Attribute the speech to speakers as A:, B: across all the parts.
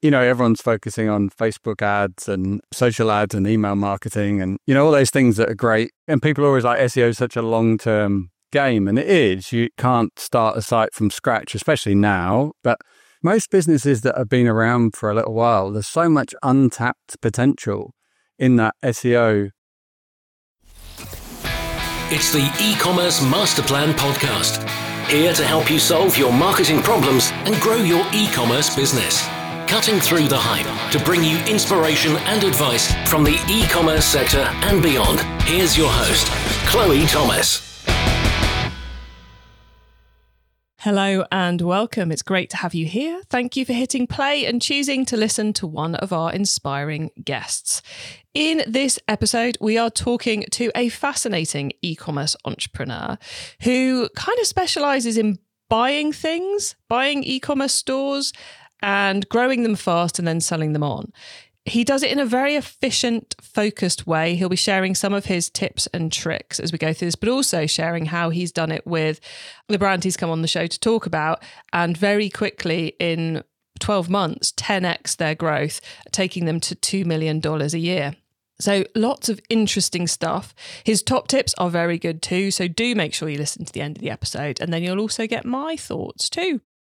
A: everyone's focusing on Facebook ads and social ads and email marketing and, all those things that are great. And people are always like, SEO is such a long-term game. And it is. You can't start a site from scratch, especially now. But most businesses that have been around for a little while, there's so much untapped potential in that SEO.
B: It's the E-commerce Master Plan podcast. Here to help you solve your marketing problems and grow your e-commerce business. Cutting through the hype to bring you inspiration and advice from the e-commerce sector and beyond. Here's your host, Chloe Thomas.
C: Hello and welcome. It's great to have you here. Thank you for hitting play and choosing to listen to one of our inspiring guests. In this episode, we are talking to a fascinating e-commerce entrepreneur who kind of specializes in buying e-commerce stores and growing them fast and then selling them on. He does it in a very efficient, focused way. He'll be sharing some of his tips and tricks as we go through this, but also sharing how he's done it with the brand he's come on the show to talk about. And very quickly, in 12 months, 10x their growth, taking them to $2 million a year. So lots of interesting stuff. His top tips are very good too. So do make sure you listen to the end of the episode, and then you'll also get my thoughts too.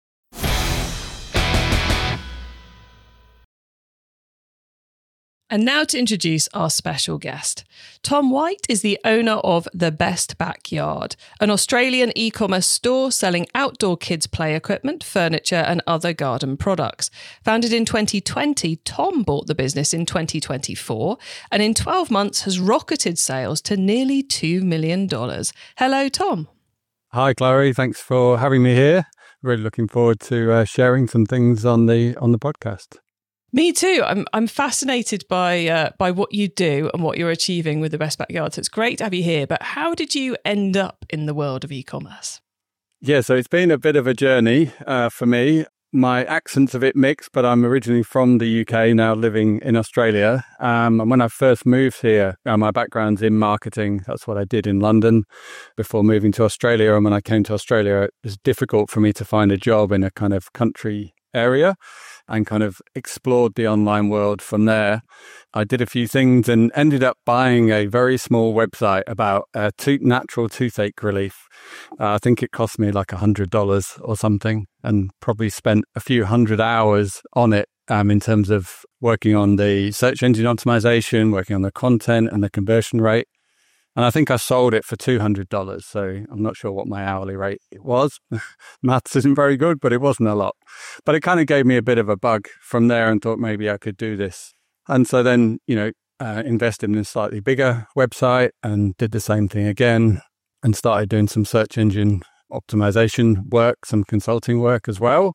C: And now to introduce our special guest. Tom White is the owner of The Best Backyard, an Australian e-commerce store selling outdoor kids' play equipment, furniture and other garden products. Founded in 2020, Tom bought the business in 2024 and in 12 months has rocketed sales to nearly $2 million. Hello, Tom.
A: Hi, Chloe. Thanks for having me here. Really looking forward to sharing some things on the podcast.
C: Me too. I'm fascinated by what you do and what you're achieving with The Best Backyard. So it's great to have you here. But how did you end up in the world of e-commerce?
A: Yeah, so it's been a bit of a journey for me. My accent's a bit mixed, but I'm originally from the UK, now living in Australia. And when I first moved here, my background's in marketing. That's what I did in London before moving to Australia. And when I came to Australia, it was difficult for me to find a job in a kind of country area, and kind of explored the online world from there. I did a few things and ended up buying a very small website about natural toothache relief. I think it cost me like $100 or something, and probably spent a few hundred hours on it in terms of working on the search engine optimization, working on the content and the conversion rate. And I think I sold it for $200. So I'm not sure what my hourly rate it was. Maths isn't very good, but it wasn't a lot. But it kind of gave me a bit of a bug from there and thought maybe I could do this. And so then, invested in a slightly bigger website and did the same thing again and started doing some search engine optimization work, some consulting work as well.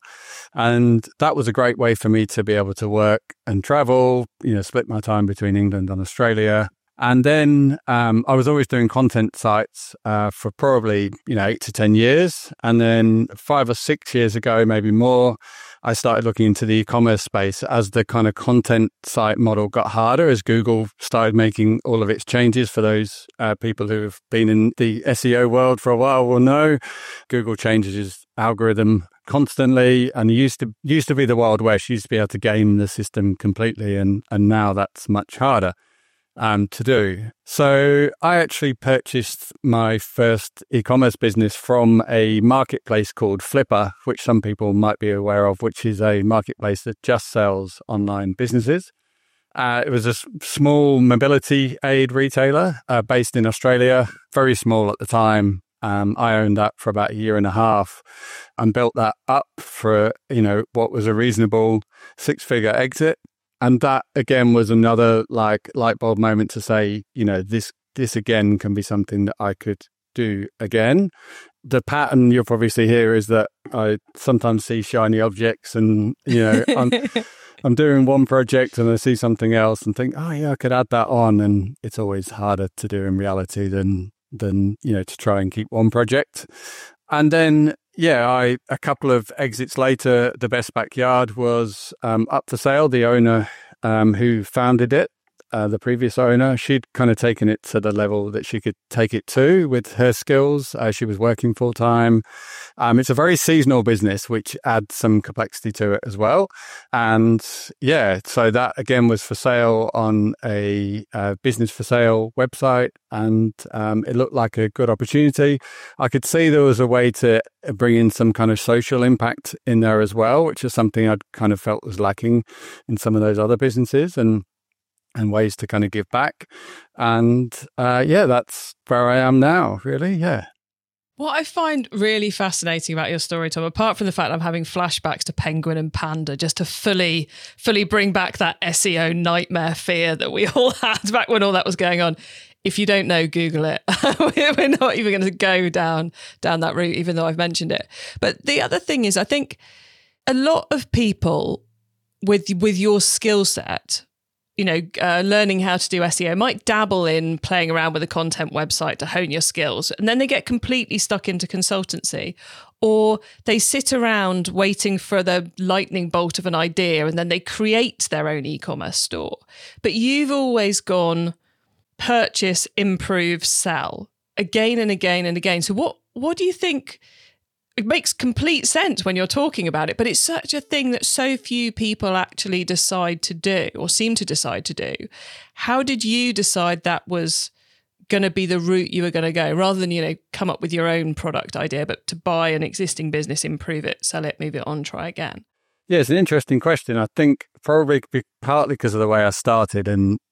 A: And that was a great way for me to be able to work and travel, split my time between England and Australia. And then I was always doing content sites for probably, 8 to 10 years. And then 5 or 6 years ago, maybe more, I started looking into the e-commerce space as the kind of content site model got harder, as Google started making all of its changes. For those people who have been in the SEO world for a while will know, Google changes its algorithm constantly, and it used to be the Wild West. You used to be able to game the system completely, and now that's much harder to do. So I actually purchased my first e-commerce business from a marketplace called Flippa, which some people might be aware of, which is a marketplace that just sells online businesses. It was a small mobility aid retailer based in Australia, very small at the time. I owned that for about a year and a half and built that up for, what was a reasonable 6-figure exit. And that, again, was another light bulb moment to say, this again can be something that I could do again. The pattern you'll probably see here is that I sometimes see shiny objects and, I'm doing one project and I see something else and think, oh, yeah, I could add that on. And it's always harder to do in reality than to try and keep one project. And then, a couple of exits later, The Best Backyard was up for sale. The owner who founded it the previous owner. She'd kind of taken it to the level that she could take it to with her skills. She was working full time. It's a very seasonal business, which adds some complexity to it as well. And yeah, so that again was for sale on a business for sale website. And it looked like a good opportunity. I could see there was a way to bring in some kind of social impact in there as well, which is something I'd kind of felt was lacking in some of those other businesses, and ways to kind of give back. And that's where I am now, really. Yeah.
C: What I find really fascinating about your story, Tom, apart from the fact I'm having flashbacks to Penguin and Panda, just to fully bring back that SEO nightmare fear that we all had back when all that was going on. If you don't know, Google it. We're not even going to go down that route, even though I've mentioned it. But the other thing is, I think a lot of people with your skill set, learning how to do SEO, might dabble in playing around with a content website to hone your skills, and then they get completely stuck into consultancy, or they sit around waiting for the lightning bolt of an idea and then they create their own e-commerce store. But you've always gone purchase, improve, sell again and again and again. So what do you think? It makes complete sense when you're talking about it, but it's such a thing that so few people actually decide to do or seem to decide to do. How did you decide that was going to be the route you were going to go, rather than, come up with your own product idea, but to buy an existing business, improve it, sell it, move it on, try again?
A: Yeah, it's an interesting question. I think probably partly because of the way I started and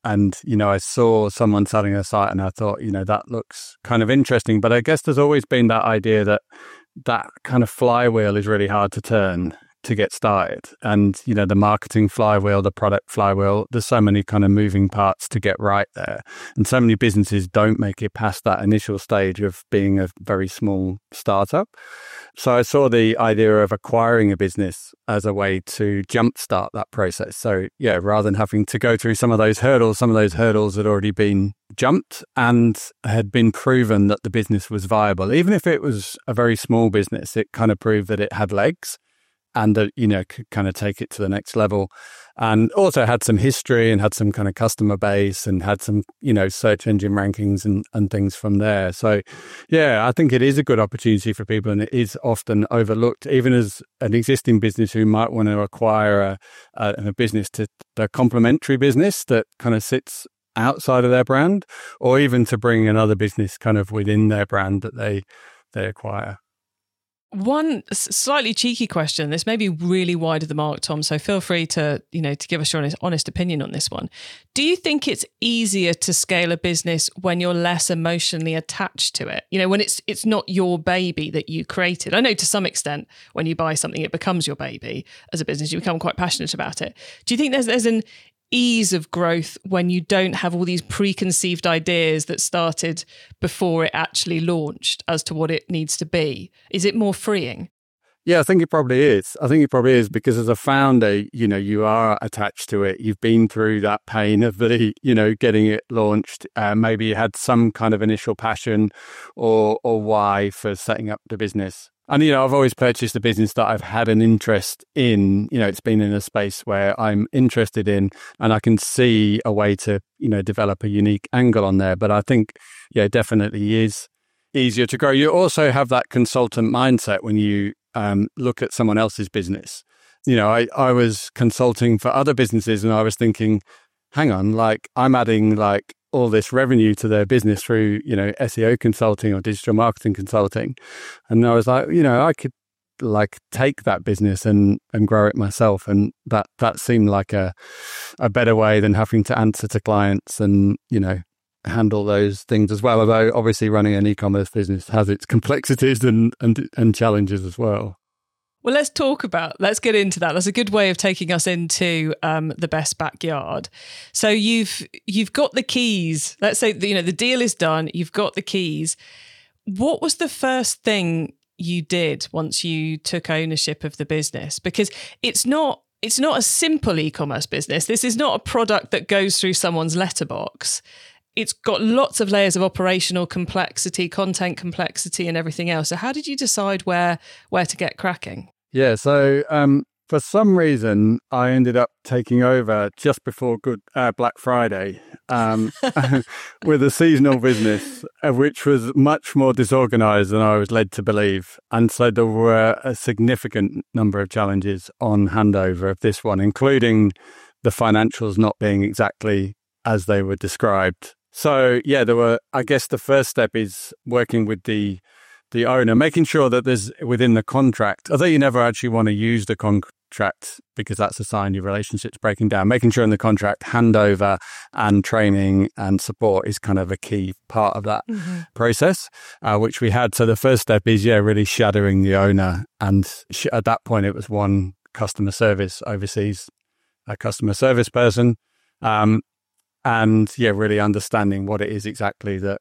A: I saw someone selling a site and I thought, that looks kind of interesting. But I guess there's always been that idea that kind of flywheel is really hard to turn to get started. And, the marketing flywheel, the product flywheel, there's so many kind of moving parts to get right there. And so many businesses don't make it past that initial stage of being a very small startup. So I saw the idea of acquiring a business as a way to jumpstart that process. So yeah, rather than having to go through some of those hurdles had already been jumped and had been proven that the business was viable. Even if it was a very small business, it kind of proved that it had legs and that, could kind of take it to the next level. And also had some history and had some kind of customer base and had some, search engine rankings and things from there. So, yeah, I think it is a good opportunity for people, and it is often overlooked, even as an existing business who might want to acquire a business to the complementary business that kind of sits outside of their brand, or even to bring another business kind of within their brand that they acquire.
C: One slightly cheeky question. This may be really wide of the mark, Tom, so feel free to give us your honest opinion on this one. Do you think it's easier to scale a business when you're less emotionally attached to it? When it's not your baby that you created. I know to some extent when you buy something, it becomes your baby as a business. You become quite passionate about it. Do you think there's an ease of growth when you don't have all these preconceived ideas that started before it actually launched as to what it needs to be? Is it more freeing?
A: Yeah, I think it probably is. Because as a founder, you are attached to it. You've been through that pain of the, getting it launched. Maybe you had some kind of initial passion or why for setting up the business. And, I've always purchased a business that I've had an interest in. It's been in a space where I'm interested in, and I can see a way to, develop a unique angle on there. But I think, yeah, definitely is easier to grow. You also have that consultant mindset when you look at someone else's business. I was consulting for other businesses and I was thinking, hang on, I'm adding all this revenue to their business through, SEO consulting or digital marketing consulting. And I was like, I could take that business and grow it myself. And that seemed like a better way than having to answer to clients and, handle those things as well. Although obviously running an e-commerce business has its complexities and challenges as well.
C: Well, let's get into that. That's a good way of taking us into the best backyard. So you've got the keys. Let's say, the deal is done. You've got the keys. What was the first thing you did once you took ownership of the business? Because it's not a simple e-commerce business. This is not a product that goes through someone's letterbox. It's got lots of layers of operational complexity, content complexity, and everything else. So how did you decide where to get cracking?
A: Yeah, so For some reason, I ended up taking over just before Black Friday with a seasonal business, which was much more disorganized than I was led to believe. And so there were a significant number of challenges on handover of this one, including the financials not being exactly as they were described. So, yeah, I guess the first step is working with the owner, making sure that there's within the contract, although you never actually want to use the contract because that's a sign your relationship's breaking down, making sure in the contract handover and training and support is kind of a key part of that process, which we had. So the first step is, really shadowing the owner. And at that point, it was one customer service overseas, a customer service person. And really understanding what it is exactly that,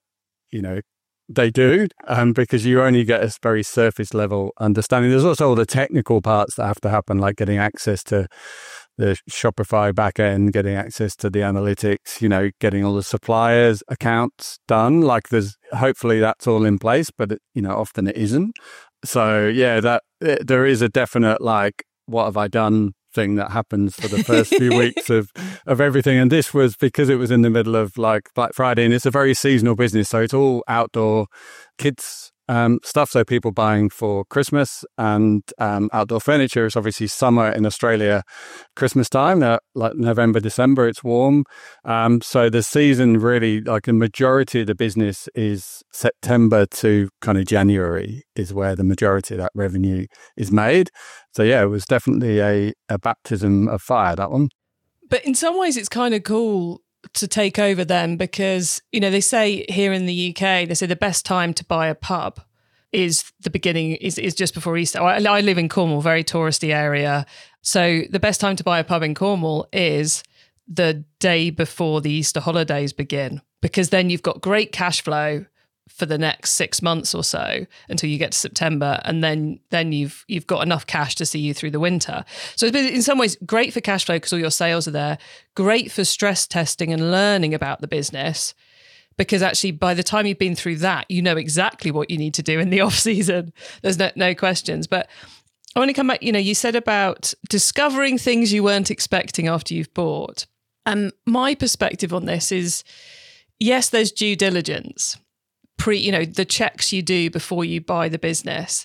A: they do, because you only get a very surface level understanding. There's also all the technical parts that have to happen, like getting access to the Shopify backend, getting access to the analytics, getting all the suppliers accounts done. Like hopefully that's all in place, but often it isn't. So there is a definite, like, what have I done thing that happens for the first few weeks of everything. And this was because it was in the middle of like Black Friday, and it's a very seasonal business. So it's all outdoor kids stuff. So people buying for Christmas and outdoor furniture. It's obviously summer in Australia, Christmas time, like November, December, it's warm. So the season really, like a majority of the business is September to kind of January is where the majority of that revenue is made. So it was definitely a baptism of fire, that one.
C: But in some ways it's kind of cool to take over them because, they say here in the UK, they say the best time to buy a pub is the beginning, is just before Easter. I live in Cornwall, very touristy area. So the best time to buy a pub in Cornwall is the day before the Easter holidays begin, because then you've got great cash flow for the next 6 months or so until you get to September, and then you've got enough cash to see you through the winter. So it's been in some ways great for cash flow because all your sales are there, great for stress testing and learning about the business, because actually by the time you've been through that, you know exactly what you need to do in the off season. There's no questions. But I want to come back, you said about discovering things you weren't expecting after you've bought. And my perspective on this is, yes, there's due diligence, the checks you do before you buy the business.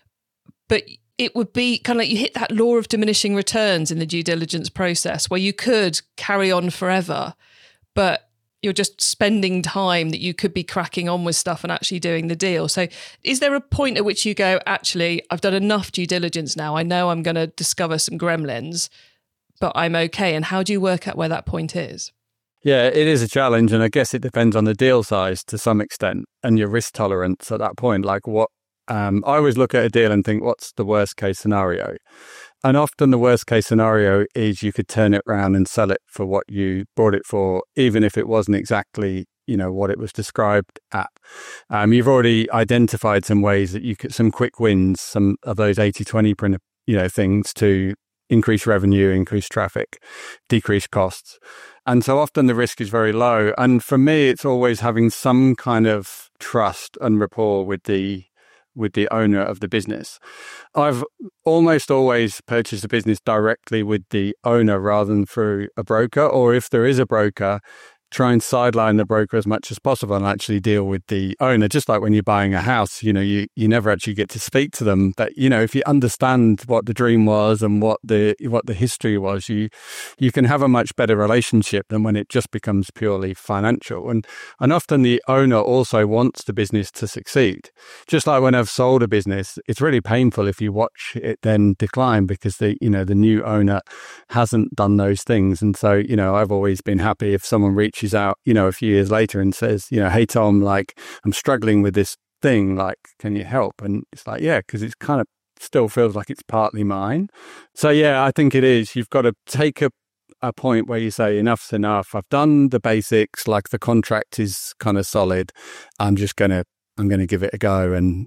C: But it would be kind of like you hit that law of diminishing returns in the due diligence process where you could carry on forever, but you're just spending time that you could be cracking on with stuff and actually doing the deal. So is there a point at which you go, actually, I've done enough due diligence now. I know I'm going to discover some gremlins, but I'm okay. And how do you work out where that point is?
A: Yeah, it is a challenge. And I guess it depends on the deal size to some extent and your risk tolerance at that point. Like I always look at a deal and think, what's the worst case scenario? And often the worst case scenario is you could turn it around and sell it for what you bought it for, even if it wasn't exactly, what it was described at. You've already identified some ways that you could, some quick wins, some of those 80-20, things to increase revenue, increase traffic, decrease costs. And so often the risk is very low. And for me, it's always having some kind of trust and rapport with the owner of the business. I've almost always purchased a business directly with the owner rather than through a broker, or if there is a broker, try and sideline the broker as much as possible and actually deal with the owner. Just like when you're buying a house, you never actually get to speak to them. But, if you understand what the dream was and what the history was, you can have a much better relationship than when it just becomes purely financial. And often the owner also wants the business to succeed. Just like when I've sold a business, it's really painful if you watch it then decline because the new owner hasn't done those things. And so, I've always been happy if someone reaches out, a few years later and says, hey, Tom, like, I'm struggling with this thing, like, can you help? And it's like, yeah, because it's kind of still feels like it's partly mine. So, yeah, I think it is. You've got to take a point where you say, enough's enough. I've done the basics, like the contract is kind of solid. I'm going to give it a go and,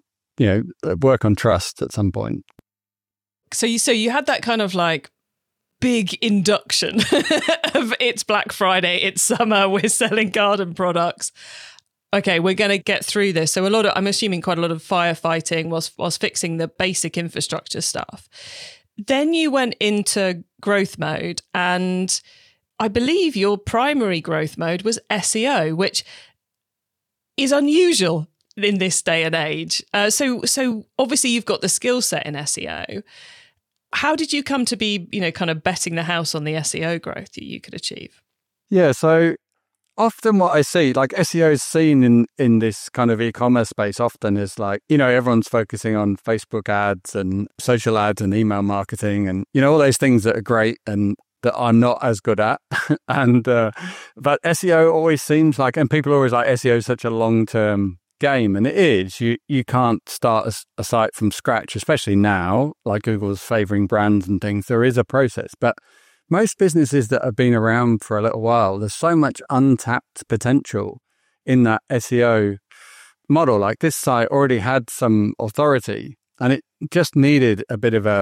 A: work on trust at some point.
C: So you had that kind of like big induction of it's Black Friday, it's summer, we're selling garden products. Okay, we're going to get through this. So I'm assuming quite a lot of firefighting whilst fixing the basic infrastructure stuff. Then you went into growth mode, and I believe your primary growth mode was SEO, which is unusual in this day and age. So obviously you've got the skill set in SEO. How did you come to be, kind of betting the house on the SEO growth that you could achieve?
A: Yeah, so often what I see, like SEO is seen in this kind of e-commerce space often is like, everyone's focusing on Facebook ads and social ads and email marketing and, all those things that are great and that I'm not as good at. But SEO always seems like, and people are always like, SEO is such a long-term game, and it is. You can't start a site from scratch, especially now, like Google's favoring brands and things. There is a process, but most businesses that have been around for a little while, there's so much untapped potential in that SEO model. Like this site already had some authority and it just needed a bit of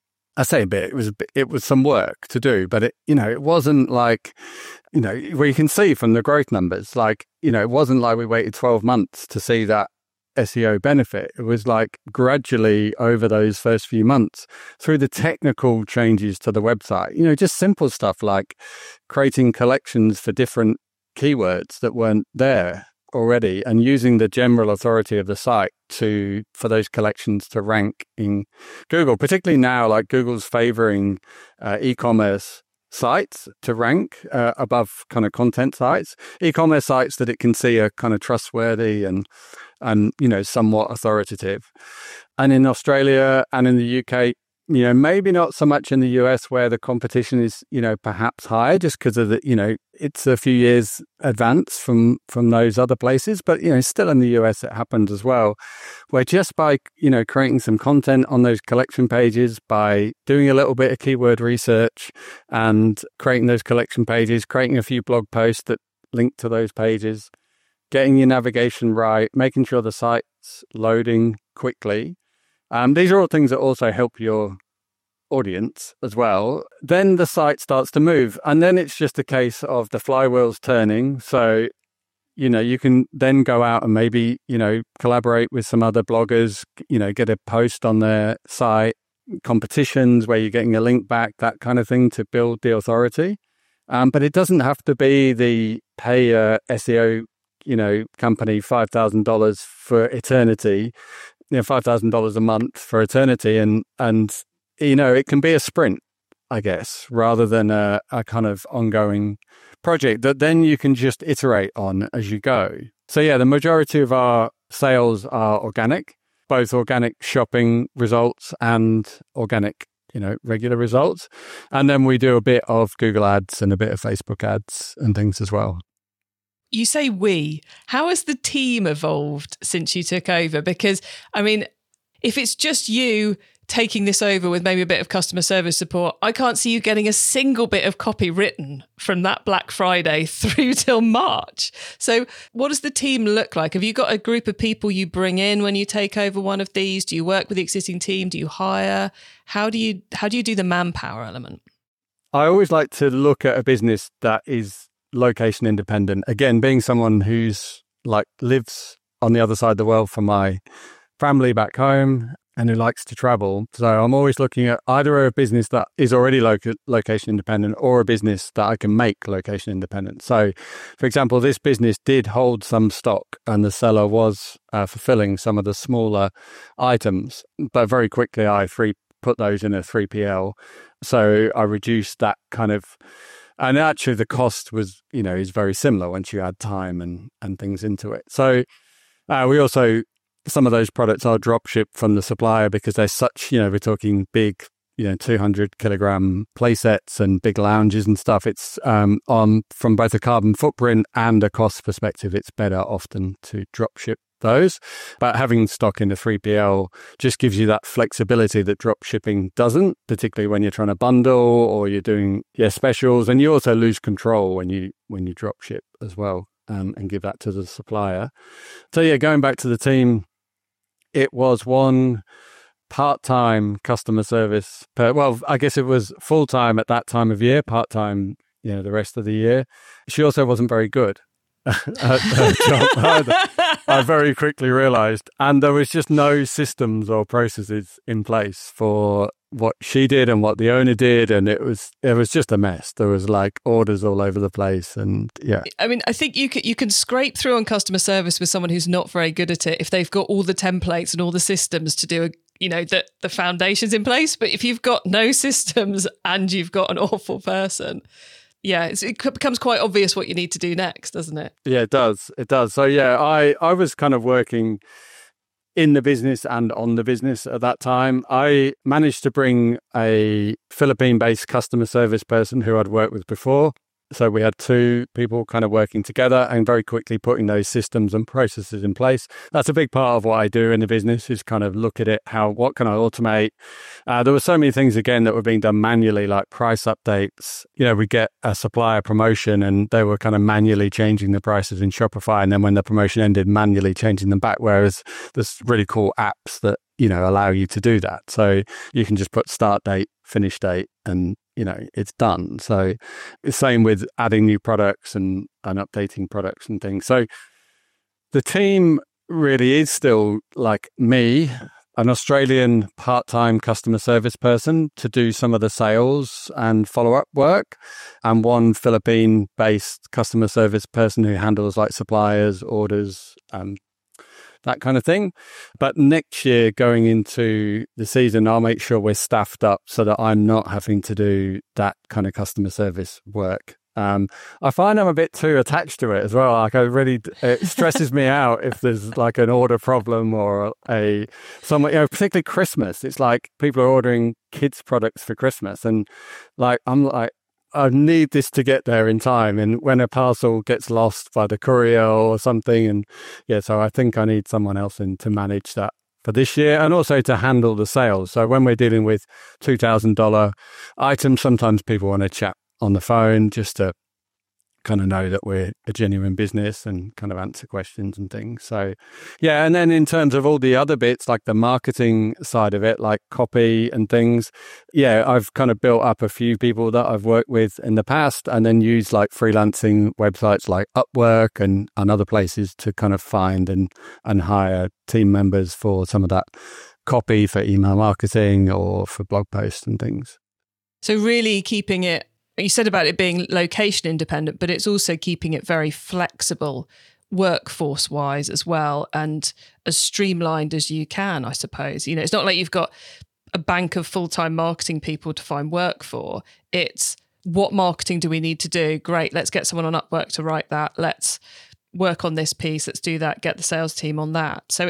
A: it was some work to do, but it wasn't like, where you can see from the growth numbers, like, it wasn't like we waited 12 months to see that SEO benefit. It was like gradually over those first few months through the technical changes to the website, just simple stuff like creating collections for different keywords that weren't there already and using the general authority of the site for those collections to rank in Google, particularly now, like Google's favoring e-commerce sites to rank above kind of content sites, e-commerce sites that it can see are kind of trustworthy and somewhat authoritative. And in Australia and in the UK, maybe not so much in the US where the competition is, perhaps higher just because of it's a few years advance from those other places. But, still in the US, it happens as well, where just by, creating some content on those collection pages, by doing a little bit of keyword research and creating those collection pages, creating a few blog posts that link to those pages, getting your navigation right, making sure the site's loading quickly. These are all things that also help your audience as well. Then the site starts to move, and then it's just a case of the flywheels turning. So, you can then go out and maybe, collaborate with some other bloggers, get a post on their site, competitions where you're getting a link back, that kind of thing to build the authority. But it doesn't have to be the pay SEO, company $5,000 for eternity. $5,000 a month for eternity. And it can be a sprint, I guess, rather than a kind of ongoing project that then you can just iterate on as you go. So yeah, the majority of our sales are organic, both organic shopping results and organic, regular results. And then we do a bit of Google ads and a bit of Facebook ads and things as well.
C: You say we. How has the team evolved since you took over? Because, if it's just you taking this over with maybe a bit of customer service support, I can't see you getting a single bit of copy written from that Black Friday through till March. So what does the team look like? Have you got a group of people you bring in when you take over one of these? Do you work with the existing team? Do you hire? How do you do the manpower element?
A: I always like to look at a business that is location independent. Again, being someone who's lives on the other side of the world from my family back home and who likes to travel. So I'm always looking at either a business that is already location independent or a business that I can make location independent. So, for example, this business did hold some stock and the seller was fulfilling some of the smaller items, but very quickly I put those in a 3PL. So I reduced that kind of. And actually, the cost was, is very similar once you add time and things into it. So we also, some of those products are drop shipped from the supplier because they're such, we're talking big, 200 kilogram play sets and big lounges and stuff. It's from both a carbon footprint and a cost perspective, it's better often to drop ship those. But having stock in the 3PL just gives you that flexibility that drop shipping doesn't, particularly when you're trying to bundle or you're doing specials. And you also lose control when you drop ship as well and give that to the supplier. So yeah, going back to the team, it was one part-time customer service. I guess it was full-time at that time of year, part-time, the rest of the year. She also wasn't very good at her job either. I very quickly realized. And there was just no systems or processes in place for what she did and what the owner did. And it was just a mess. There was like orders all over the place. And yeah.
C: I mean, I think you can scrape through on customer service with someone who's not very good at it if they've got all the templates and all the systems to do the foundations in place. But if you've got no systems and you've got an awful person, yeah, it becomes quite obvious what you need to do next, doesn't it?
A: Yeah, it does. It does. So yeah, I was kind of working in the business and on the business at that time. I managed to bring a Philippine-based customer service person who I'd worked with before. So we had two people kind of working together and very quickly putting those systems and processes in place. That's a big part of what I do in the business, is kind of look at it, what can I automate? There were so many things, again, that were being done manually, like price updates. We get a supplier promotion and they were kind of manually changing the prices in Shopify. And then when the promotion ended, manually changing them back. Whereas there's really cool apps that, allow you to do that. So you can just put start date, finish date, and it's done. So the same with adding new products and updating products and things. So the team really is still like me, an Australian part-time customer service person to do some of the sales and follow-up work, and one Philippine-based customer service person who handles like suppliers, orders, that kind of thing. But next year, going into the season, I'll make sure we're staffed up so that I'm not having to do that kind of customer service work. I find I'm a bit too attached to it as well. Like it stresses me out if there's like an order problem or particularly Christmas. It's like people are ordering kids products for Christmas, and like I'm like, I need this to get there in time. And when a parcel gets lost by the courier or something, and so I think I need someone else in to manage that for this year, and also to handle the sales. So when we're dealing with $2,000 items, sometimes people want to chat on the phone just to kind of know that we're a genuine business and kind of answer questions and things. So, yeah. And then in terms of all the other bits, like the marketing side of it, like copy and things, I've kind of built up a few people that I've worked with in the past, and then used like freelancing websites like Upwork and other places to kind of find and hire team members for some of that copy for email marketing or for blog posts and things.
C: So really keeping it, you said about it being location independent, but it's also keeping it very flexible workforce wise as well, and as streamlined as you can, I suppose. It's not like you've got a bank of full-time marketing people to find work for. It's what marketing do we need to do? Great, let's get someone on Upwork to write that. Let's work on this piece. Let's do that. Get the sales team on that. So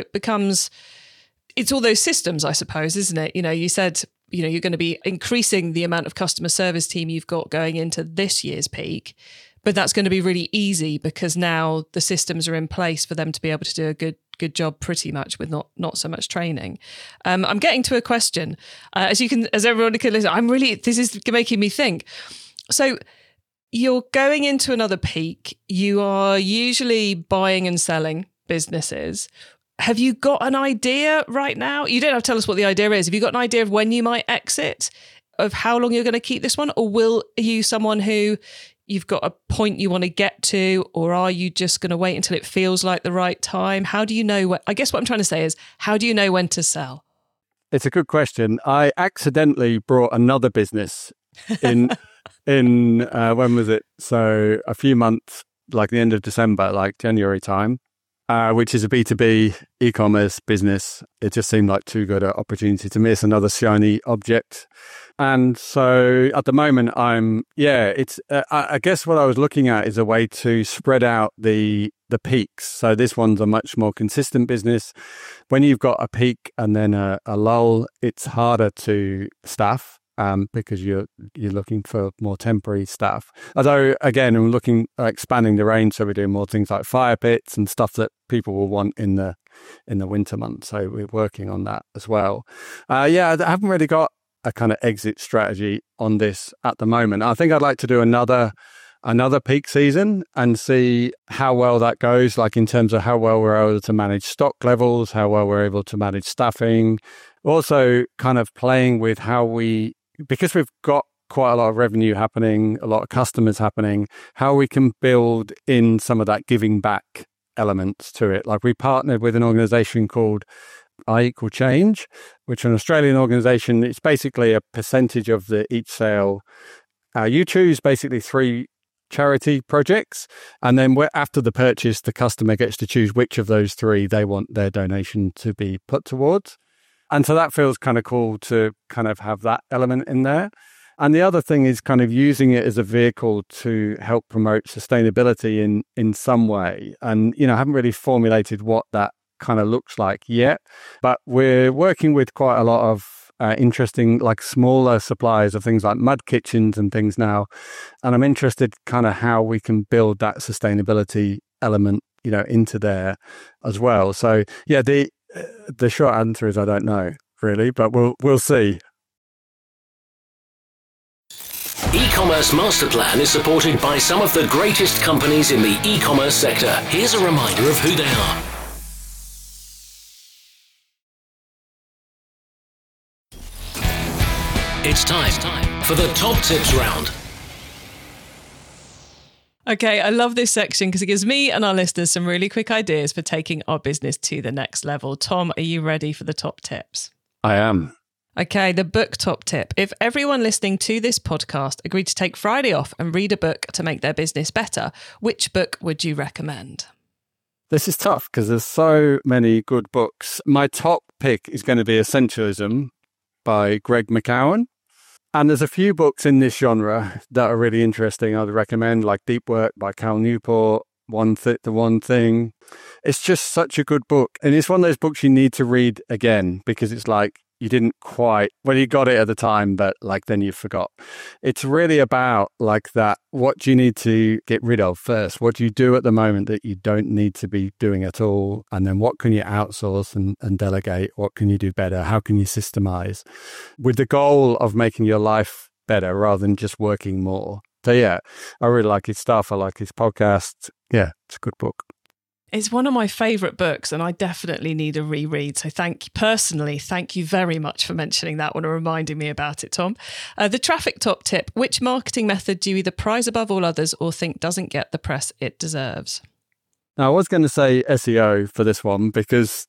C: it's all those systems, I suppose, isn't it? You said, you're going to be increasing the amount of customer service team you've got going into this year's peak, but that's going to be really easy because now the systems are in place for them to be able to do a good job pretty much with not so much training. I'm getting to a question. As everyone can listen, this is making me think. So you're going into another peak. You are usually buying and selling businesses. Have you got an idea right now? You don't have to tell us what the idea is. Have you got an idea of when you might exit, of how long you're going to keep this one? Or are you someone who you've got a point you want to get to, or are you just going to wait until it feels like the right time? How do you know I guess what I'm trying to say is, how do you know when to sell?
A: It's a good question. I accidentally brought another business in, when was it? So a few months, like the end of December, like January time. Which is a B2B e-commerce business. It just seemed like too good an opportunity to miss, another shiny object. And so at the moment, I guess what I was looking at is a way to spread out the peaks. So this one's a much more consistent business. When you've got a peak and then a lull, it's harder to staff. Because you're looking for more temporary staff. Although, again, I'm looking at expanding the range, so we're doing more things like fire pits and stuff that people will want in the winter months. So we're working on that as well. I haven't really got a kind of exit strategy on this at the moment. I think I'd like to do another peak season and see how well that goes, like in terms of how well we're able to manage stock levels, how well we're able to manage staffing. Also kind of playing with because we've got quite a lot of revenue happening, a lot of customers happening, how we can build in some of that giving back elements to it. Like we partnered with an organization called I Equal Change, which is an Australian organization. It's basically a percentage of each sale. You choose basically 3 charity projects, and then after the purchase, the customer gets to choose which of those 3 they want their donation to be put towards. And so that feels kind of cool to kind of have that element in there. And the other thing is kind of using it as a vehicle to help promote sustainability in some way. And, I haven't really formulated what that kind of looks like yet, but we're working with quite a lot of interesting, like smaller suppliers of things like mud kitchens and things now. And I'm interested kind of how we can build that sustainability element, into there as well. So yeah, the short answer is I don't know really, but we'll see.
B: E-commerce Master Plan is supported by some of the greatest companies in the e-commerce sector. Here's a reminder of who they are. It's time for the top tips round.
C: Okay, I love this section because it gives me and our listeners some really quick ideas for taking our business to the next level. Tom, are you ready for the top tips?
A: I am.
C: Okay, the book top tip. If everyone listening to this podcast agreed to take Friday off and read a book to make their business better, which book would you recommend?
A: This is tough because there's so many good books. My top pick is going to be Essentialism by Greg McKeown. And there's a few books in this genre that are really interesting. I'd recommend, like Deep Work by Cal Newport, The One Thing. It's just such a good book. And it's one of those books you need to read again because it's like you didn't quite, well, you got it at the time, but like then you forgot. It's really about like that. What do you need to get rid of first? What do you do at the moment that you don't need to be doing at all? And then what can you outsource and delegate? What can you do better? How can you systemize with the goal of making your life better rather than just working more? So yeah, I really like his stuff. I like his podcast. Yeah, it's a good book.
C: It's one of my favourite books and I definitely need a reread. So thank you very much for mentioning that one and reminding me about it, Tom. The traffic top tip. Which marketing method do you either prize above all others or think doesn't get the press it deserves?
A: Now, I was going to say SEO for this one because,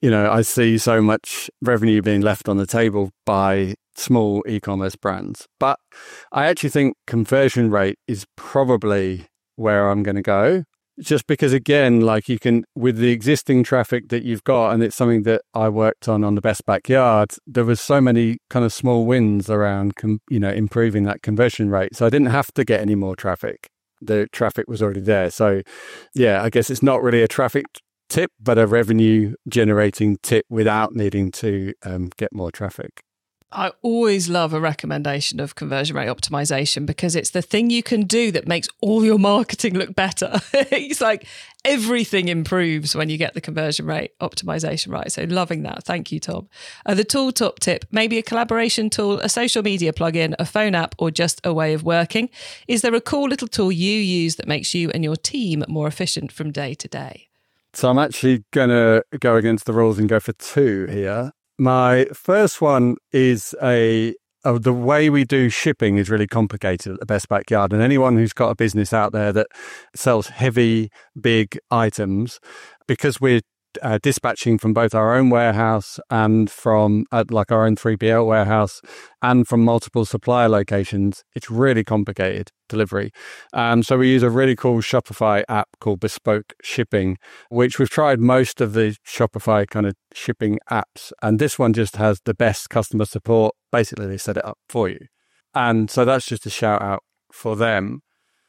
A: I see so much revenue being left on the table by small e-commerce brands. But I actually think conversion rate is probably where I'm going to go. Just because, again, like you can, with the existing traffic that you've got, and it's something that I worked on the Best Backyard, there was so many kind of small wins around, improving that conversion rate. So I didn't have to get any more traffic. The traffic was already there. So yeah, I guess it's not really a traffic tip, but a revenue generating tip without needing to get more traffic.
C: I always love a recommendation of conversion rate optimization because it's the thing you can do that makes all your marketing look better. It's like everything improves when you get the conversion rate optimization right. So loving that. Thank you, Tom. The tool top tip, maybe a collaboration tool, a social media plugin, a phone app, or just a way of working. Is there a cool little tool you use that makes you and your team more efficient from day to day?
A: So I'm actually going to go against the rules and go for 2 here. My first one is the way we do shipping is really complicated at the Best Backyard. And anyone who's got a business out there that sells heavy, big items, because we're dispatching from both our own warehouse and from like our own 3PL warehouse and from multiple supplier locations, it's really complicated delivery. So we use a really cool Shopify app called Bespoke Shipping, which we've tried most of the Shopify kind of shipping apps. And this one just has the best customer support. Basically, they set it up for you. And so that's just a shout out for them.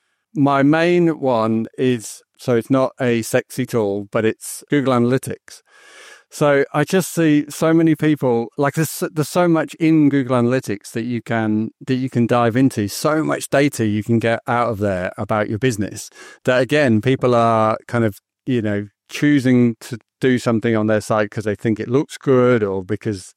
A: My main one is, so it's not a sexy tool, but it's Google Analytics. So I just see so many people, like there's so much in Google Analytics that you can dive into, so much data you can get out of there about your business that, again, people are kind of, choosing to do something on their site because they think it looks good or because,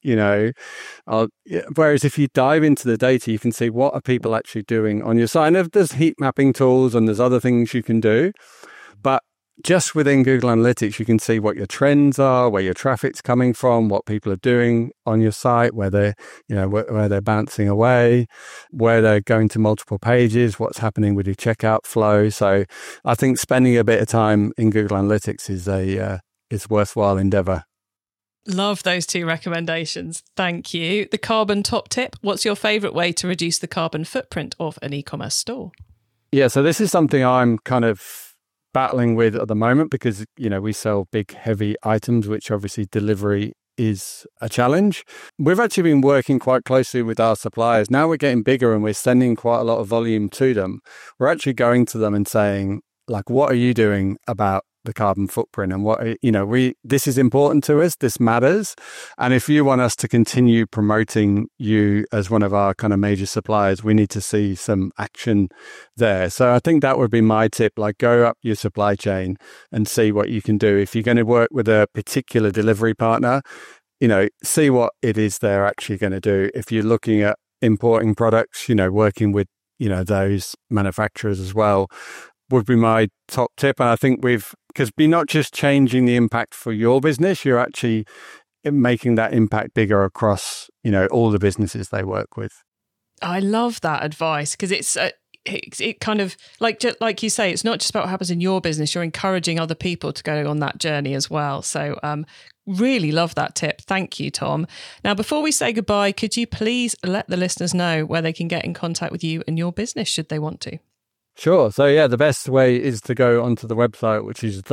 A: whereas if you dive into the data, you can see what are people actually doing on your site. And there's heat mapping tools and there's other things you can do. But just within Google Analytics, you can see what your trends are, where your traffic's coming from, what people are doing on your site, where they're, where they're bouncing away, where they're going to multiple pages, what's happening with your checkout flow. So I think spending a bit of time in Google Analytics is a worthwhile endeavor.
C: Love those 2 recommendations. Thank you. The carbon top tip. What's your favorite way to reduce the carbon footprint of an e-commerce store?
A: Yeah, so this is something I'm kind of battling with at the moment because, we sell big, heavy items, which obviously delivery is a challenge. We've actually been working quite closely with our suppliers. Now we're getting bigger and we're sending quite a lot of volume to them. We're actually going to them and saying, like, what are you doing about the carbon footprint? And what, this is important to us. This matters. And if you want us to continue promoting you as one of our kind of major suppliers, we need to see some action there. So I think that would be my tip, like go up your supply chain and see what you can do. If you're going to work with a particular delivery partner, see what it is they're actually going to do. If you're looking at importing products, working with, those manufacturers as well, would be my top tip. And I think because we're not just changing the impact for your business, you're actually making that impact bigger across, all the businesses they work with.
C: I love that advice because it kind of like you say, it's not just about what happens in your business. You're encouraging other people to go on that journey as well. So really love that tip. Thank you, Tom. Now, before we say goodbye, could you please let the listeners know where they can get in contact with you and your business should they want to?
A: Sure. So yeah, the best way is to go onto the website, which is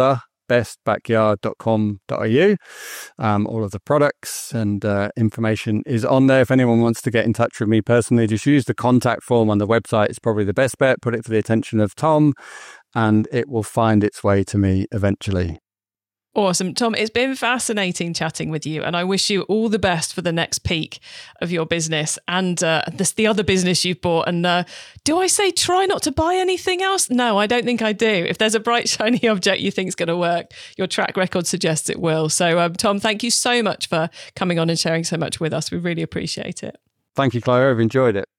A: thebestbackyard.com.au. All of the products and information is on there. If anyone wants to get in touch with me personally, just use the contact form on the website. It's probably the best bet. Put it for the attention of Tom and it will find its way to me eventually.
C: Awesome. Tom, it's been fascinating chatting with you and I wish you all the best for the next peak of your business and the other business you've bought. And do I say try not to buy anything else? No, I don't think I do. If there's a bright, shiny object you think is going to work, your track record suggests it will. So, Tom, thank you so much for coming on and sharing so much with us. We really appreciate it.
A: Thank you, Chloe. I've enjoyed it.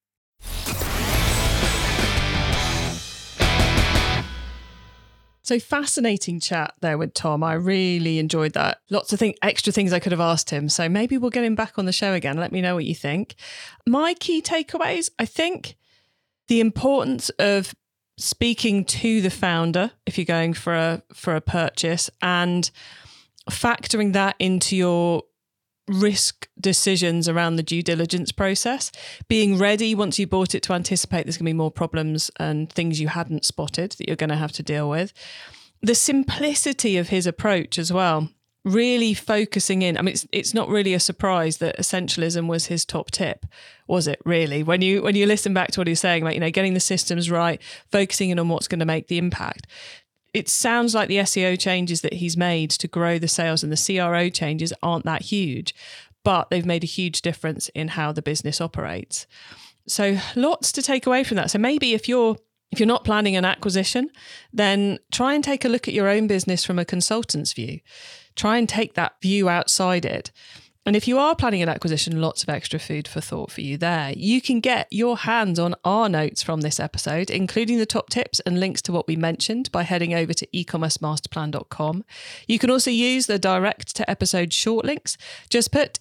C: So fascinating chat there with Tom. I really enjoyed that. Lots of extra things I could have asked him. So maybe we'll get him back on the show again. Let me know what you think. My key takeaways, I think the importance of speaking to the founder if you're going for a purchase and factoring that into your risk decisions around the due diligence process, being ready once you bought it to anticipate there's going to be more problems and things you hadn't spotted that you're going to have to deal with. The simplicity of his approach as well, really focusing in. I mean, it's not really a surprise that essentialism was his top tip, was it really? When you listen back to what he was saying about, getting the systems right, focusing in on what's going to make the impact. It sounds like the SEO changes that he's made to grow the sales and the CRO changes aren't that huge, but they've made a huge difference in how the business operates. So lots to take away from that. So maybe if you're not planning an acquisition, then try and take a look at your own business from a consultant's view. Try and take that view outside it. And if you are planning an acquisition, lots of extra food for thought for you there. You can get your hands on our notes from this episode, including the top tips and links to what we mentioned by heading over to ecommercemasterplan.com. You can also use the direct to episode short links. Just put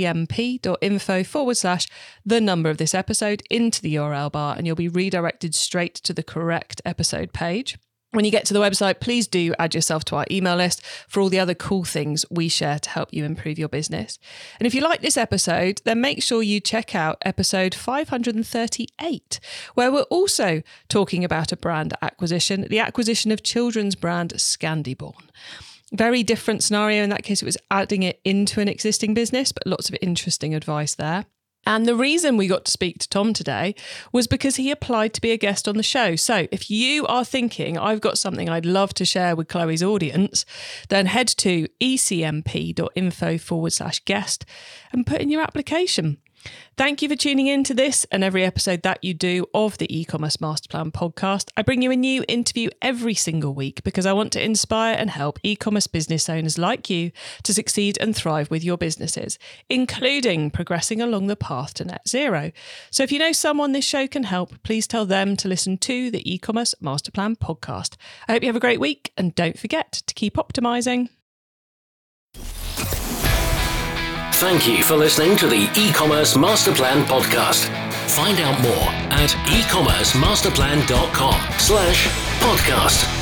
C: ecmp.info/the number of this episode into the URL bar and you'll be redirected straight to the correct episode page. When you get to the website, please do add yourself to our email list for all the other cool things we share to help you improve your business. And if you like this episode, then make sure you check out episode 538, where we're also talking about a brand acquisition, the acquisition of children's brand Scandibon. Very different scenario. In that case, it was adding it into an existing business, but lots of interesting advice there. And the reason we got to speak to Tom today was because he applied to be a guest on the show. So if you are thinking, I've got something I'd love to share with Chloe's audience, then head to ecmp.info/guest and put in your application. Thank you for tuning in to this and every episode that you do of the E-commerce Masterplan podcast. I bring you a new interview every single week because I want to inspire and help e-commerce business owners like you to succeed and thrive with your businesses, including progressing along the path to net zero. So if you know someone this show can help, please tell them to listen to the E-commerce Masterplan podcast. I hope you have a great week and don't forget to keep optimizing.
B: Thank you for listening to the E-commerce Masterplan podcast. Find out more at ecommercemasterplan.com/podcast.